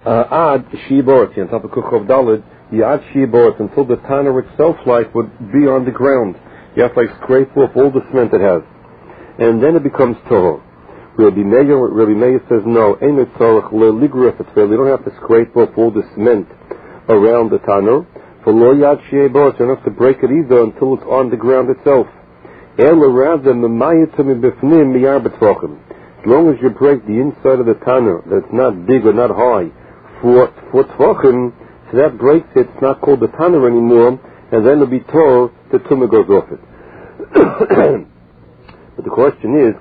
Ad Shiborot, on top of Kuchov Dalid, you add Shiborot until the Tanner itself would be on the ground. You have to scrape off all the cement it has. And then it becomes Toho. Rabbi Meir says no, you don't have to scrape off all the cement around the Tanner. For Lo Yad Shiborot, you don't have to break it either until it's on the ground itself. As long as you break the inside of the Tanner, that's not big or not high, for Tvachim, so that breaks it, it's not called the Tanner anymore, and then it'll be tore, the Tumah goes off it. But the question is,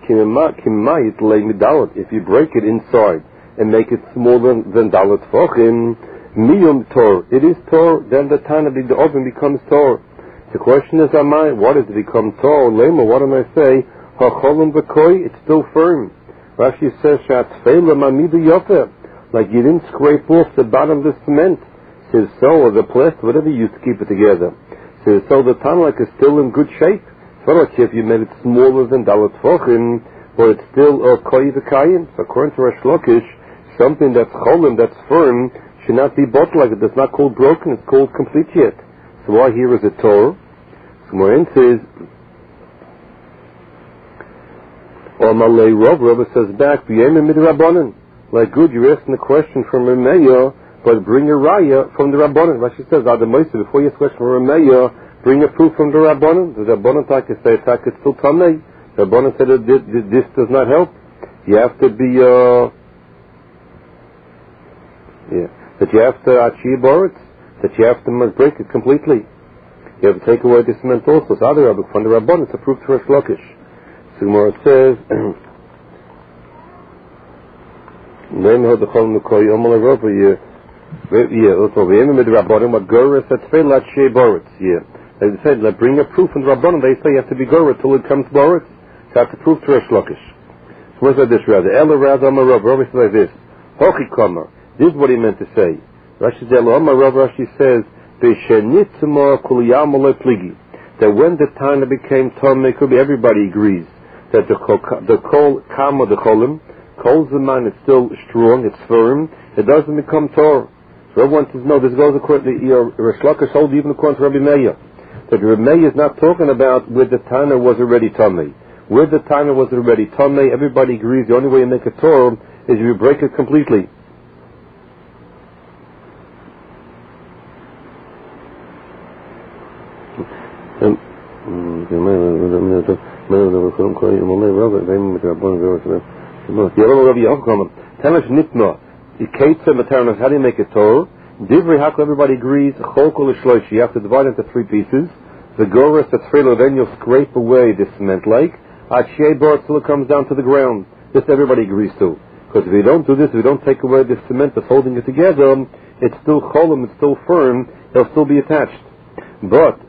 if you break it inside and make it smaller than Dalet Tvachim, Miyum Tor, it is Tor, then the Tanner, the oven becomes Tor. The question is, what does it become Tor? Lema, what am I say? Ha'cholim v'koi, it's still firm. Rashi says, Shatfeila mamidu yofer, like you didn't scrape off the bottom of the cement. Says so, or the plaster, whatever you used to keep it together. Says so, the Tanner is still in good shape. So I don't care if you made it smaller than Dalet Tvachim, but it's still koi v'kayim. So according to Resh Lakish, something that's cholim, that's firm, should not be bought like it. It's not called broken, it's called complete yet. So why here is it Torah? So Morin says, or Malay Rav says back, like good, you're asking the question from Rameya, but bring a raya from the Rabbanan. Rashi says, before you ask a question from Rameya, bring a proof from the Rabbanan. The Rabbanan say it's still Tamei. The Rabbanan said that this does not help. You have to be, that you have to achieve Boritz, that you have to break it completely. You have to take away the cement also. So other Rabbi from the Rabbanan, it's a proof to Resh Lakish. So Gemara says, they said, bring a proof from the Rabbanan. They say you have to be Goret till it comes Boritz. So I have to prove to Resh Lakish. So what's like this rather? Ela rather Amar Rav says like this. Hochi Kamar. This is what he meant to say. Rashi says, Rashi says, that when the Tana became Tomei, everybody agrees that the Kol Kama, the Cholim, Kol Zaman is still strong, it's firm, it doesn't become Torah. So everyone says, no, this goes according to Resh Lakish hold even according to Rabbi Meir. That Rabbi Meir is not talking about where the Tana was already Tomei. Where the Tana was already Tomei, everybody agrees the only way you make a Torah is if you break it completely. How do you make a Torah? Everybody agrees. You have to divide it into three pieces. The Goras, the Tefillah, then you'll scrape away the cement lake. Till it comes down to the ground. This everybody agrees to. Because if you don't do this, if you don't take away the cement that's holding it together, it's still cholim, it's still firm, it'll still be attached. But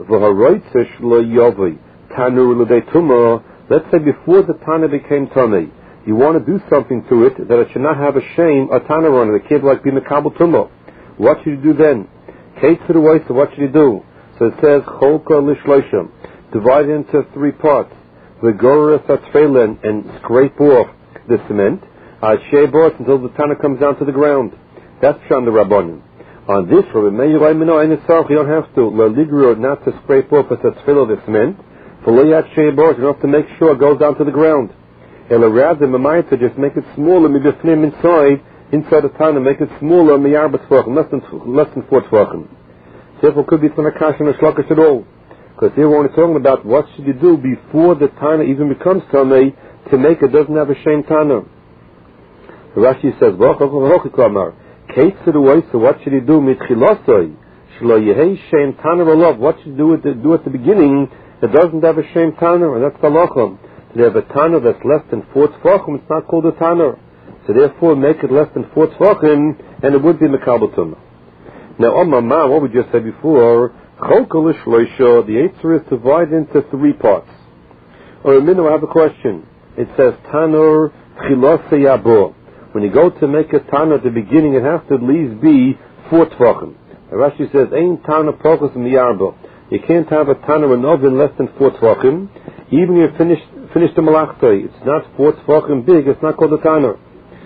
let's say before the Tana became Tamei, you want to do something to it that it should not have a shame, a Tana on it, a kid like being a Kabul Tumah. What should you do then? Kate to the way, so what should you do? So it says, Cholka Lishloshim, divide it into three parts. The Goras Atfelen, and scrape off the cement. Shebot until the Tana comes down to the ground. That's Shan the Rabbanim. On this, you don't have to. Not to scrape off at the tefillah of the cement. For Loyat Shebot, you don't have to make sure it goes down to the ground. Rather, to just make it smaller, maybe inside the Tana, make it smaller, less than 4 tvachim. Therefore, could be it's not a kash and a shlokish at all. Because here we're only talking about what should you do before the Tana even becomes Tamei to make it doesn't have a shame Tana. The Rashi says, Kate to the way, so what should you do? Mitchilosoi, shlo yehei shem Tana olav. What should you do at the beginning that doesn't have a shame Tana, and that's the lacham. So they have a Tana that's less than 4 tvachim, it's not called a Tana. So therefore, make it less than 4 tvachim, and it would be mekabel tumah. Now, on my mom, what we just said before, Cholka Lishloisha, the Eitzah is divided into 3 parts. Or a minute, I have a question. It says Tanur Chilose Yabo. When you go to make a Tana at the beginning, it has to at least be 4 tvachim. Rashi says, Ein Tana Pochus Miyarbo. You can't have a Tana in oven less than 4 tvachim. Even if you finish the Malachtai, it's not 4 tvachim big, it's not called a Tana.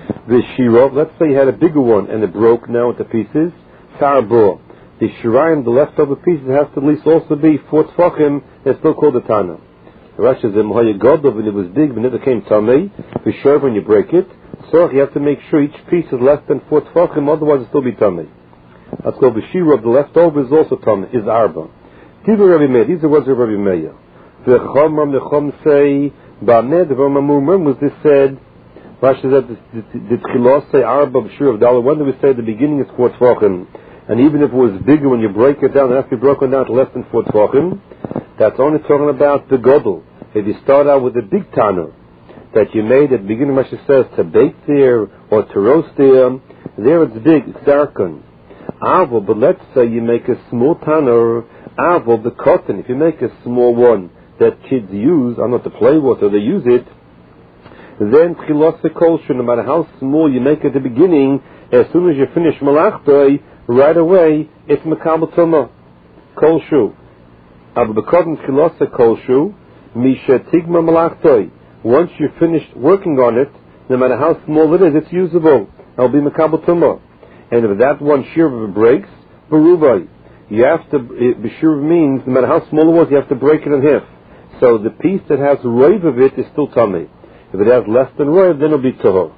The shirov, let's say you had a bigger one and it broke now into pieces. Sarbo. The shirayim, the leftover pieces, has to at least also be 4 tefachim. It's still called a tana. The Rashi says, when it was big, when it became tamei, the shirov, when you break it, so you have to make sure each piece is less than 4 tefachim, otherwise it still be tamei. That's called the shirov. The leftover is also tamei, is arba. These are the words of Rabbi Meir. The Chom say, when was this said? Rashi said, did Chilos say arba b'shir of dollar? When did we say at the beginning it's 4 tefachim? And even if it was bigger, when you break it down, it has to be broken down to less than 4 tefachim. That's only talking about the godel. If you start out with a big tana that you made at the beginning, Rashi says to bake there or to roast there it's big, it's darkened. Avo, but let's say you make a small tana, avo the cotton. If you make a small one that kids use, I'm not to play with, or they use it, then chilos kolshu, no matter how small you make at the beginning, as soon as you finish malachtoi, right away it's mekabel tumah kolshu. Abu b'kodem chilos kolshu misha tigma malachtoi. Once you're finished working on it, no matter how small it is, it's usable. It'll be mekabel tumah. And if that one shirv breaks, berubai, you have to. B'shirv means no matter how small it was, you have to break it in half. So the piece that has roiv of it is still tummy. If it has less than roiv, then it'll be tahor.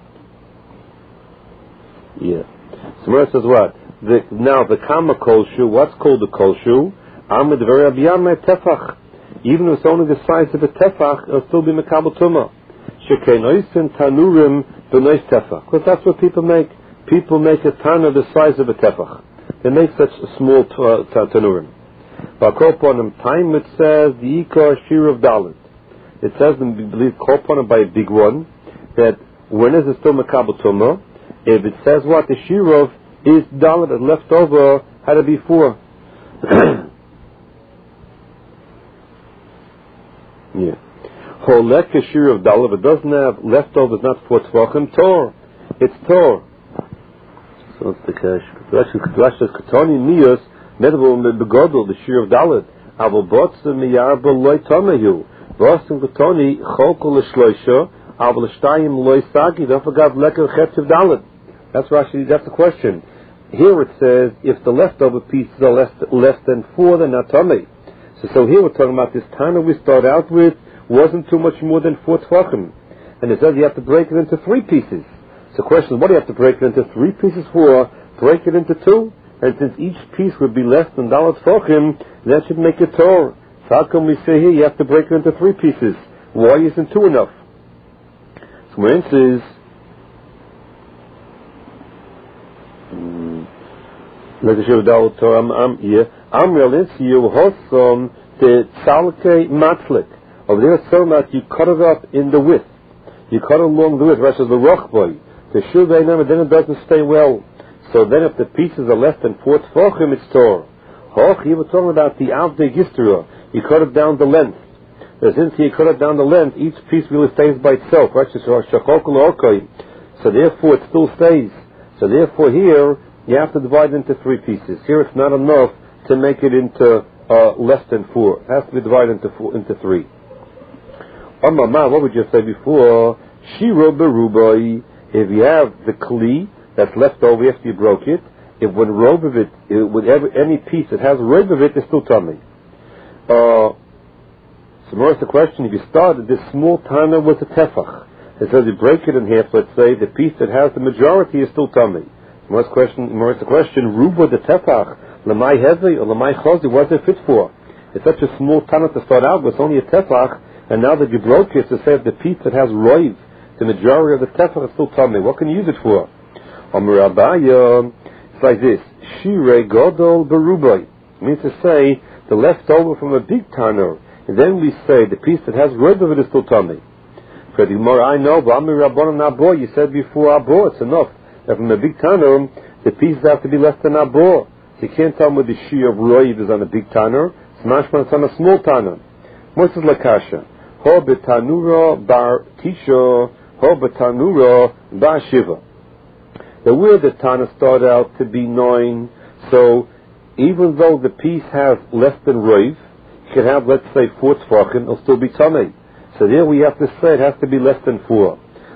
Yeah. So Mara says what? Now the kama kolshu, what's called the kolshu? Amid very abiyama tefach. Even if it's only the size of a tefach, it'll still be mekabel tumah. Shekenoisin tanurim b'nois tefach. Because that's what people make. People make a tana the size of a tefach. They make such a small tanurim. But Korponim time it says the ikar shir of dalit. It says we believe Korponim by a big one that when is it still mekabel tumah? If it says what the shir of is dalit that left over had it before. Yeah. Holek shir of dalit, if it doesn't have leftovers, not 4 tefachim, tor. It's tor. So it's the cash. Rashi says Katoni Miyos Medavo Begodol the shir of Dalit. Avo Botsa Miyarba Loy Tomahu. Boston Katoni Chokol Shloisha Avo Shtayim Loy Sagi. Don't forget Leker Chetz of Dalit. That's Rashi. That's the question. Here it says if the leftover pieces are less than 4, then not Tomei. So here we're talking about this Tana we start out with wasn't too much more than 4 tefachim, and it says you have to break it into 3 pieces. So the question is, what do you have to break it into 3 pieces for? Break it into 2. And since each piece would be less than dalat tefachim, that should make it Torah. So how come we say here you have to break it into 3 pieces? Why isn't 2 enough? So my answer is, I'm real you hosom the tzalke matlik. Over there, so that you cut it up in the width. You cut it along the width, versus the rochboy. The shuvay then it doesn't stay well. So then if the pieces are less than 4 tefachim, it's Torah. Hoch, you were talking about the avde gistra. You cut it down the length. Since you cut it down the length, each piece really stays by itself. Right? So therefore it still stays. So therefore here, you have to divide it into 3 pieces. Here it's not enough to make it into less than 4. It has to be divided into 3. What would you say before? Shiro berubai. If you have the kli that's left over after you broke it, if when robe of it, with any piece that has robe of it, it's still tummy. So more is the question, if you started this small tana with a tefach, it says you break it in half, let's say, the piece that has the majority is still tummy. More is the question, ruba the tefach, lamai heavy or lamai chosi, what is it fit for? It's such a small tana to start out with, it's only a tefach, and now that you broke it, to say the piece that has roiv, the majority of the tefach is still tummy. What can you use it for? It's like this. Shire godol berubai. Means to say the leftover from a big tanner. And then we say the piece that has roiv of it is still tummy. For the more I know, you said before abo, it's enough. That from a big tanner, the pieces have to be less than abo. So you can't tell me the shire of roiv is on a big tanner. It's mashman on a small tanner. Most is lakasha. Ho betanura bar tisha. Ho betanura bar shiva. The word the Tana started out to be 9, so even though the piece has less than roiv, you can have, let's say, 4 tefachim, it'll still be tamei. So there we have to say it has to be less than 4.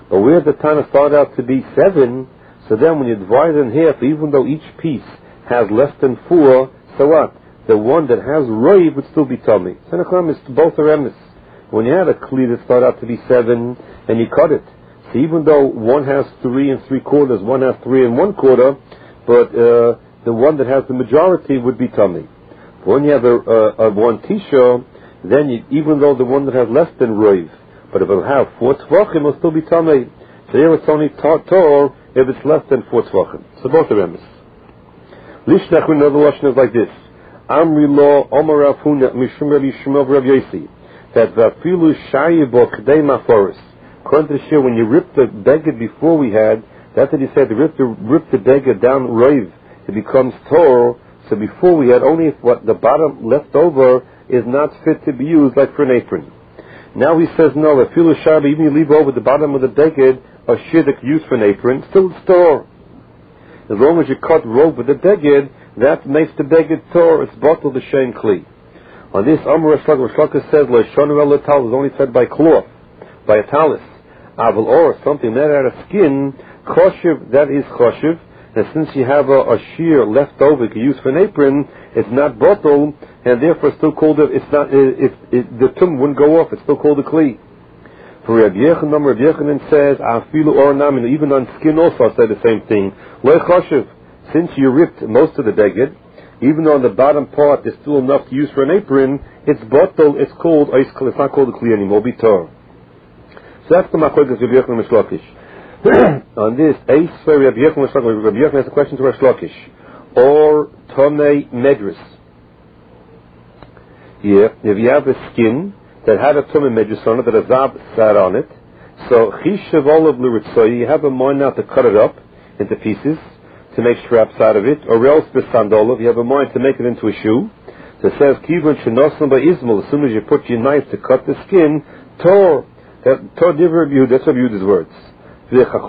But where the Tana started out to be 7, so then when you divide it in half, even though each piece has less than 4, so what? The one that has roiv would still be tummy. So both are emes. When you had a kli that started out to be 7, and you cut it, so even though one has 3 3/4, one has 3 1/4, but the one that has the majority would be tummy. When you have a one tisha, then even though the one that has less than roiv, but if it'll have 4 tvachim, it'll still be tummy. So here it's only tor if it's less than 4 tvachim. So both are emes. Lishnach, another lashon is like this: Amri lo Omar Rav Huna Mishum Rabbi Shmuel Rav Yosi, that vafilu shayibo k'dei maforis. According to the shir, when you rip the beged before we had, that's what he said, rip the beged down roiv, it becomes tor. So before we had only if what the bottom left over is not fit to be used, like for an apron. Now he says no, vafilu shayibo, even you leave over the bottom of the beged a shir that you use for an apron, still tor. As long as you cut rope with the beged, that makes the beged tor. It's bottled the shem kli. On this, Amar Shlaka says, L'shonu el tal is only said by cloth, by a talis. Aval or something made out of skin, choshev, that is choshev. And since you have a shear left over you can use for an apron, it's not bottled, and therefore still called the tum wouldn't go off. It's still called a kli. For Rabbi Yechanan, Rabbi Yechanan says, Afilu or namin, even on skin also I say the same thing. Lo choshev, since you ripped most of the beged, even though on the bottom part there's still enough to use for an apron, it's bottled, it's not called a kli anymore, bitor. So that's the machoikas Rabbi Yechanan Mishlokish. On this, Rabbi Yechanan has a question to Rav Shlokish. Or Tomei Medris. Here, if you have a skin that had a Tomei Medris on it, that a Zav sat on it, so Chishav Olav L'Ritzoyi, you have a mind now to cut it up into pieces, to make straps out of it, or else B'Sandolov, you have a mind to make it into a shoe. So it says, Kivon Shenosim Ba'izmal, as soon as you put your knife to cut the skin, Tor. Tor Divrei Rabbi Yehuda, that's Rabbi Yehuda's words. You have to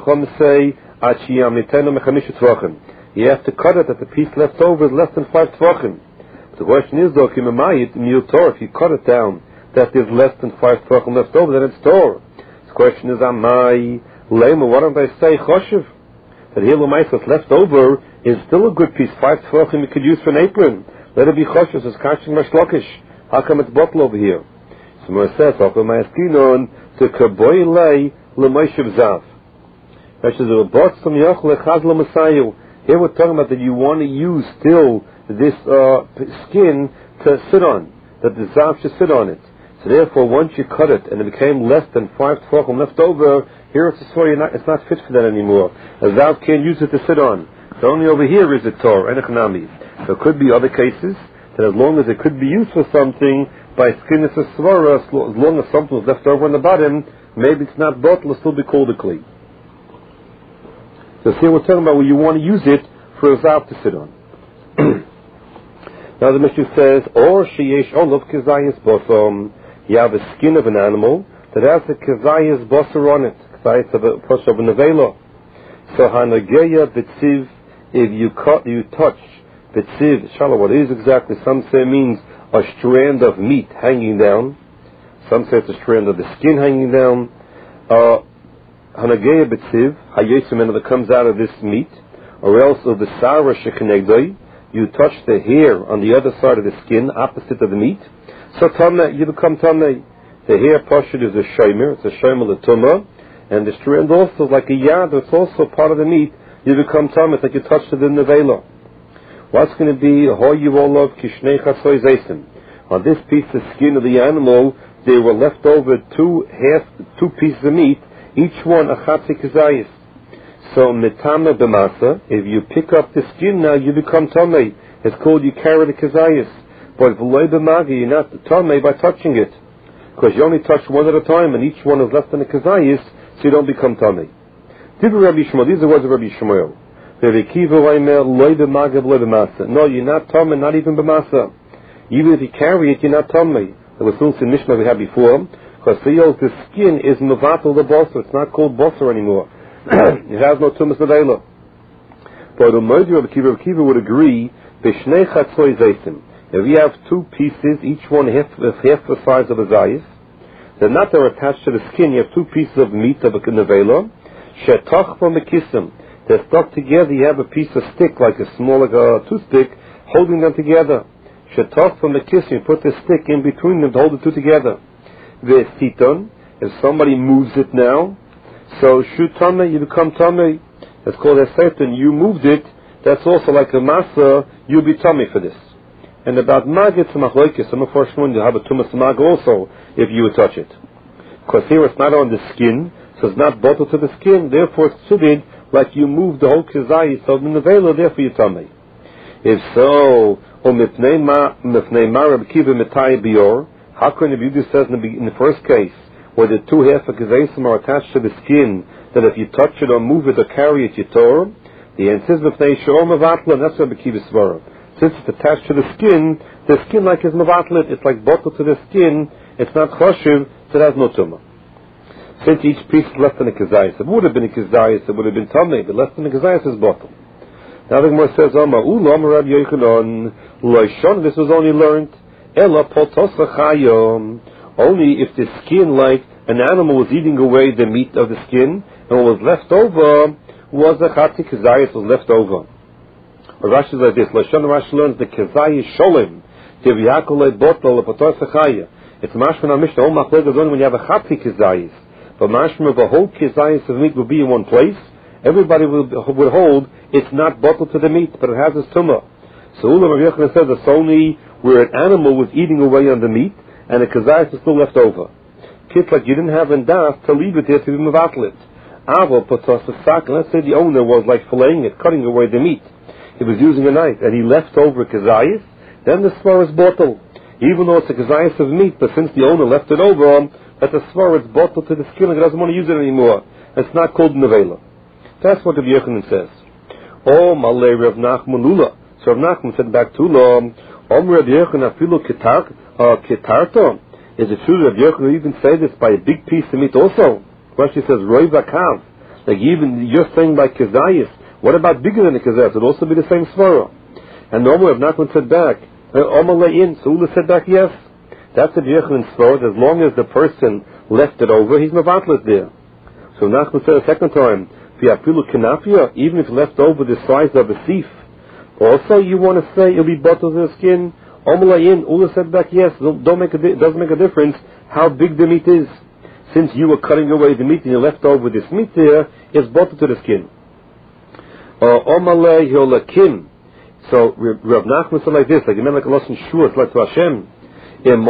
cut it that the piece left over is less than 5 tvachim. The question is though, if you cut it down that there's less than 5 tvachim left over, then it's tor. The question is, amai lema, why don't I say choshev? That here what's left over is still a good piece, 5 tvachim you could use for an apron. Let it be choshev, it's kashing mashlokish. How come it's bottle over here? So Moshe says, to kaboy lei l'moishev zav. Here we're talking about that you want to use still this skin to sit on, that the zav should sit on it. So therefore, once you cut it and it became less than 5 tvachim left over, here it's a story, it's not fit for that anymore. A zav can't use it to sit on. So only over here is it tor, and echnami. There could be other cases that as long as it could be used for something, by skin it's a svara, as long as something was left over on the bottom, maybe it's not bottle, it'll still be called a kli. So here we're talking about where you want to use it for a zav to sit on. Now the Mishnah says, or sheyesh olav kezayis bosom, you have a skin of an animal that has a kezayis bosser on it, kezayis of a nevela. So hanageya betziv, if you touch betziv, shalom, what it is exactly, some say it means a strand of meat hanging down, some say it's a strand of the skin hanging down, hanageya betziv, hayesim, that comes out of this meat, or else of the sara shekenegdoi, you touch the hair on the other side of the skin, opposite of the meat, so tameh, you become tameh. The hair portion is a shomer, it's a shomer l'tumah, and the strand also, like a yad, it's also part of the meat, you become tameh, it's like you touched it in the nevela. What's going to be hoyu olav kishnei chatzoy zeisim? On this piece of skin of the animal, there were left over two pieces of meat, each one a chatzi kezayis. So metame b'masa, if you pick up the skin now, you become tamei. It's called you carry the kezayis. But v'loy b'magi, you're not tamei by touching it, because you only touch one at a time, and each one is less than a kezayis, so you don't become tamei. These are the words of Rabbi Shmuel. No, you're not tamei, not even b'masa. Even if you carry it, you're not tamei. There was also in Mishnah we had before, because the skin is mevatel the bosser. It's not called bosser anymore. It has no tumas nevela. But the Moed Rabbi Kiva would agree, b'shnei chatzoy zeisim. If you have two pieces, each one half the size of a zayis, They're not, they're attached to the skin. You have two pieces of meat of a nevela. Shetoch from the kissim. They're stuck together. You have a piece of stick, like a small toothpick, holding them together. Shetoch from the kissim. You put the stick in between them to hold the two together. Ve'esiton. If somebody moves it now, so shu tameh, you become tameh. That's called a satan. You moved it. That's also like a masa. You'll be tameh for this. And about magid machlokes, some of first one you have a tumas mag also if you would touch it. Because here it's not on the skin, so it's not bottled to the skin. Therefore it's considered like you moved the whole kizayis of the nevela. Therefore you tameh. If so, mifnei ma Rabbi Kiva mitai bior. How can Rabbi Yehuda says in the first case, where the two half of kizayim are attached to the skin, that if you touch it or move it or carry it, you tore? The answer is mifnei she'or mevatla, and that's Rabbi Kiva svara. Since it's attached to the skin like is mevatlet, it's like bottled to the skin, it's not choshev, so it has no tumah. Since each piece is less than a kizayis, if it would have been a kizayis, it would have been tameh, but less than a kizayis is bottled. Now the Gemara says, Rabbi Yochanan, loishon, this was only learned, ela potosa chayom, only if the skin, like an animal, was eating away the meat of the skin, and what was left over was a chati kizayis, was left over. Or Rashi is like this, loishon Rashi learns the kizayis sholem, tiviyakole botol, potosa chaya. It's mashman al-mishnah, all machlek is only when you have a chati kizayis. But mashma, the whole kizayis of meat will be in one place. Everybody would hold it's not bottled to the meat, but it has its tumah. So Ulam Rabbi Yochanan says it's only where an animal was eating away on the meat and the kazayis is still left over. Kids, like you didn't have in das to leave it there to be mevatlet. Avo potos a sak. Let's say the owner was like filleting it, cutting away the meat. He was using a knife and he left over kazayis. Then the svar is bottled, even though it's a kazayis of meat. But since the owner left it over, that the svar is bottled to the skin and he doesn't want to use it anymore. It's not called nevela. That's what Rabbi Yochanan says. Oh, malay Rav Nachman lula. So Rav Nachman said back to Ula, Rabbi Yochanan afilu ketarto. Is it true that Rabbi Yochanan even say this by a big piece of meat also? Rashi says roi vakav. Like even you're saying by kizayis. What about bigger than a kizayis? It would also be the same svara. And normally Rav Nachman said back, Omalay in. So Ula said back, yes. That's Rabbi Yochanan's svara. As long as the person left it over, he's mevatlet there. So Nachman said a second time, even if left over the size of a sieve, also you want to say it'll be bottled to the skin. Omalayin, Ula said back, yes, doesn't make a difference how big the meat is. Since you were cutting away the meat and you left over this meat there, it's bottled to the skin. Omalay Holakim. So Rav Nachman said like this, like you meant like a loss in Shua, it's like to Hashem. Even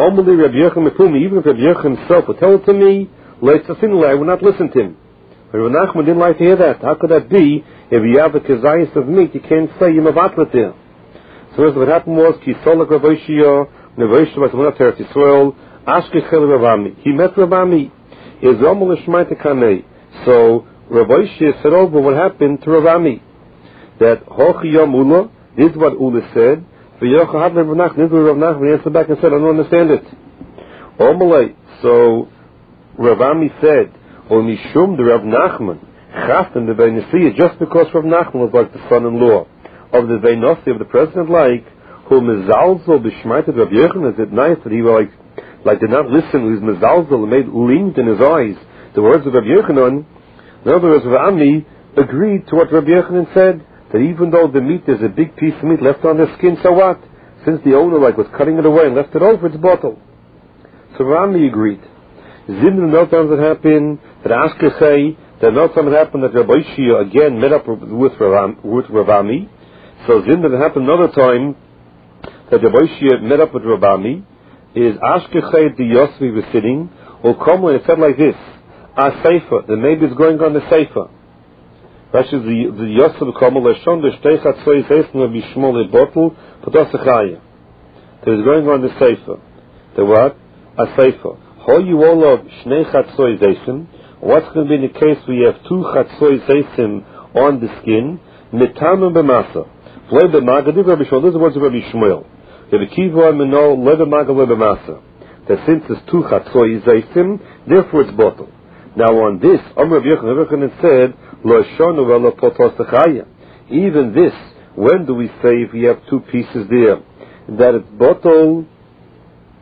if Rabbi Yochanan himself would tell it to me, I would not listen to him. But Rav Nachman didn't like to hear that. How could that be? If you have a kazayis of meat, you can't say you're mevatlet there. So what happened was, Kisolak Rav Oshia, Rav Oshia was one of Teretz Yisrael, Ashkechel Rav Ami. He met Rav Ami. Is Romal Shmaita Kanei. So Rav Oshia said over what happened to Rav Ami. That Hochi Yom Ula, this is what Ula said. V'yocha Rav Nachman, this is what Rav Nachman answered back and said, I don't understand it. Omalei. So Rav Ami said, or Mishum the Rav Nachman, Chastan the Veinasiya, just because Rav Nachman was like the son-in-law of the Veinasi of the president, like who Mezalzel b'shmaited Rav Yochanan. Is it nice that he was like did not listen? He was Mezalzel, made linked in his eyes the words of Rav Yochanan. In other words, Rav Ami agreed to what Rav Yochanan said, that even though the meat is a big piece of meat left on the skin, so what? Since the owner like was cutting it away and left it over, it's bottled. So Rav Ami agreed. Zimna no times it happened that Ashkechei, that no time it happened that Rabbi Shia again met up with Rav Ami. So Zimna it happened another time that Rabbi Shia met up with Rav Ami. Is Ashkechei the Yosvi was sitting, or Komla, it said like this, a Sefer, the maybe it's going on the Sefer. Rashi the Yosef Komla Leshon the Shteichat Soy Sefer Bishmol a bottle Potosachaya. That is going on the Sefer. The what? A Sefer. How you all of Shnei Chatzoy Zeisim? What's going to be in the case where you have two Chatzoy Zeisim on the skin? Mitamim b'masa. V'lei b'maga, this is the words of Rabbi Shmuel. Rabbi Kiva Minol, lei b'maga, lei b'masa. That since there's two Chatzoy Zeisim, therefore it's bottled. Now on this, Rabbi Yochanan said, Lo shonu v'lo potosachaya. Even this, when do we say if we have two pieces there, that it's bottled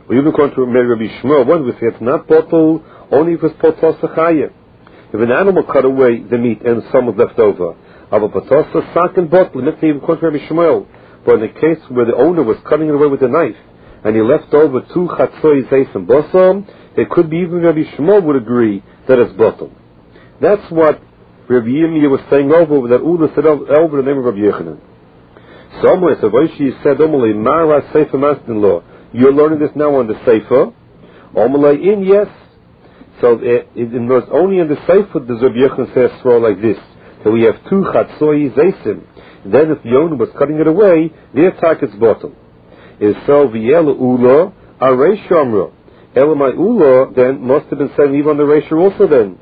Or even according to Rabbi Shmuel, one we say it's not bottle only if it's potos chaya. If an animal cut away the meat and some was left over, aber potos sak and bottle, let's say even according to Rabbi Shmuel. But in the case where the owner was cutting it away with a knife, and he left over 2 chatzoi zeis and bosam, it could be even Rabbi Shmuel would agree that it's bottle. That's what Rabbi Yirmiyah was saying over that Ula said over the name of Rabbi Yechanan. Somewhere, so Voishi said, Omalei Mara Sefer Master-in-law. You're learning this now on the Sefer. Omalei in, yes. So it was only in the Sefer does Rabbi Yechanan say a swirl like this. So we have 2 chatzoi zeisim. Then if the owner was cutting it away, the attack is bottom. Is so v'yela ula arei shamra. Elamai ula then must have been saying even on the ratio also then.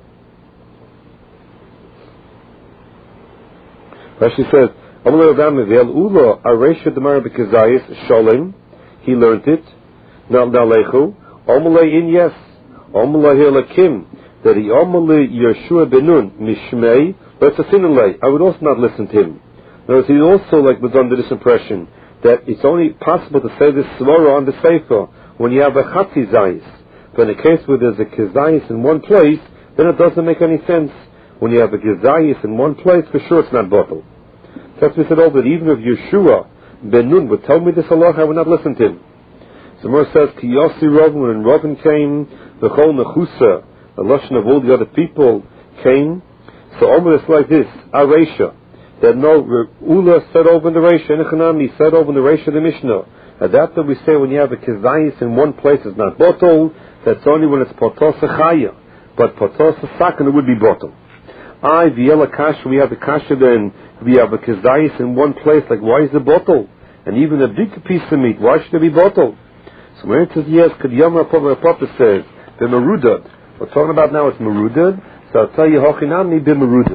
Rashi says, Amalei Ravami v'yela ula arei shadamar b'kazayis shalem. He learned it. Now lechu. Amalei in yes. Amalei helakim. That he amalei Yeshua benun mishmei. But I would also not listen to him. Notice he also was under this impression that it's only possible to say this svara on the sefer when you have a chatzi zayis. But in the case where there's a kizayis in one place, then it doesn't make any sense. When you have a kizayis in one place, for sure it's not bottle. That's what we said over that even if Yeshua ben Nun would tell me this halacha, I would not listen to him. So Mer says, Ki Yossi Rovin, when Rovin came, the Chol Nechusa, the Lashon of all the other people came. So Omer is like this, Aresha. That no, Ula said over in the Reisha, Nechanami said over in the Reisha of the Mishnah. And that's what we say when you have a kizayis in one place it's not bottle, that's only when it's potos chaya. But potos sakan it would be bottle. V'yela kasha, we have the kasha then, we have a kizayis in one place, like why is the bottle? And even a big piece of meat, why should it be bottle? So when it says yes, Kadiyama Papa says, the Merudad. We're talking about now it's Merudad, so I'll tell you, Hochinami be Merudad.